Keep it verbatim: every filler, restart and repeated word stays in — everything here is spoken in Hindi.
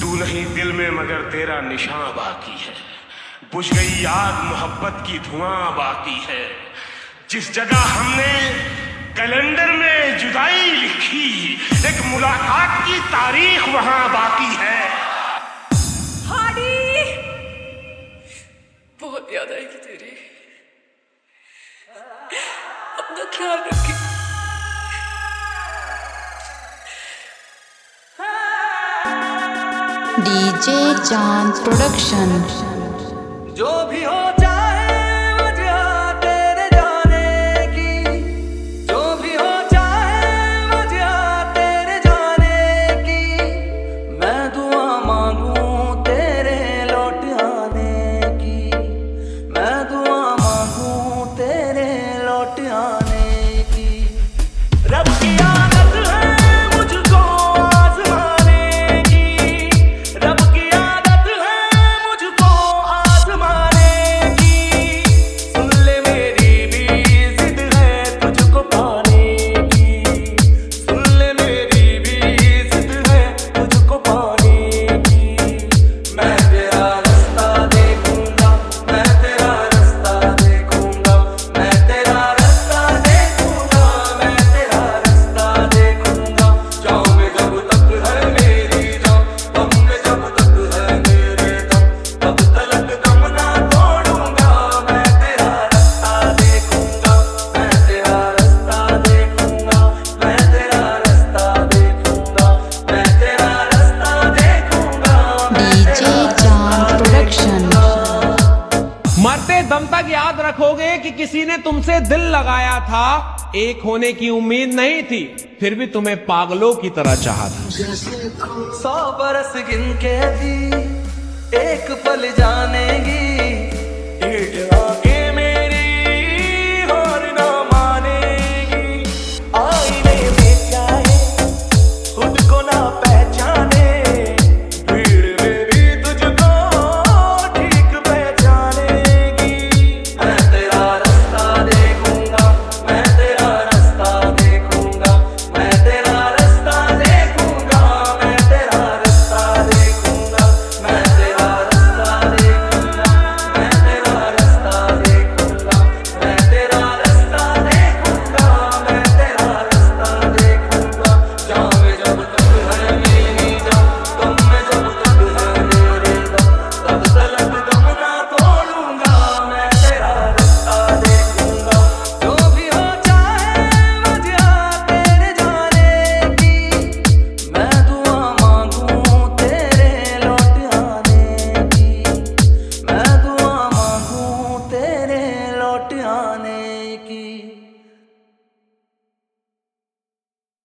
तू नहीं दिल में मगर तेरा निशान बाकी है। बुझ गई आग मोहब्बत की धुआं बाकी है। जिस जगह हमने कैलेंडर में जुदाई लिखी, एक मुलाकात की तारीख वहां बाकी है। हाडी, बहुत याद आएगी तेरी। अपना ख्याल रखी। डीजे चांद प्रोडक्शन। जो भी हो जाए वजह तेरे जाने की, जो भी हो जाए वजह तेरे जाने की, मैं दुआ मांगूं तेरे लौट आने की, मैं दुआ मांगूं तेरे लौट आने की। रब की आदत है मुझको आज़माने की, रब की आदत है मुझको आज़माने की। सुन ले मेरी भी जिद है तुझको पाने की, सुन ले मेरी भी जिद है तुझको पाने की। मैं तेरा रास्ता देखूंगा, मैं तेरा रास्ता देखूंगा, मैं तेरा रास्ता देखूंगा, मैं तेरा रास्ता देखूंगा। जाऊं मैं जब तक है मेरी जान, दम में जब तक है मेरे दम, तब तलक दम ना तोड़ूंगा। मैं तेरा रास्ता देखूंगा, मैं तेरा रास्ता देखूंगा, मैं तेरा रास्ता देखूंगा, मैं तेरा रास्ता देखूंगा। डीजे चांद प्रोडक्शन। मरते दम तक याद रखोगे कि किसी ने तुमसे दिल लगाया था। एक होने की उम्मीद नहीं थी, फिर भी तुम्हें पागलों की तरह चाहा था। सौ बरस गिन के भी एक पल जानेगी, डेढ़ आंखें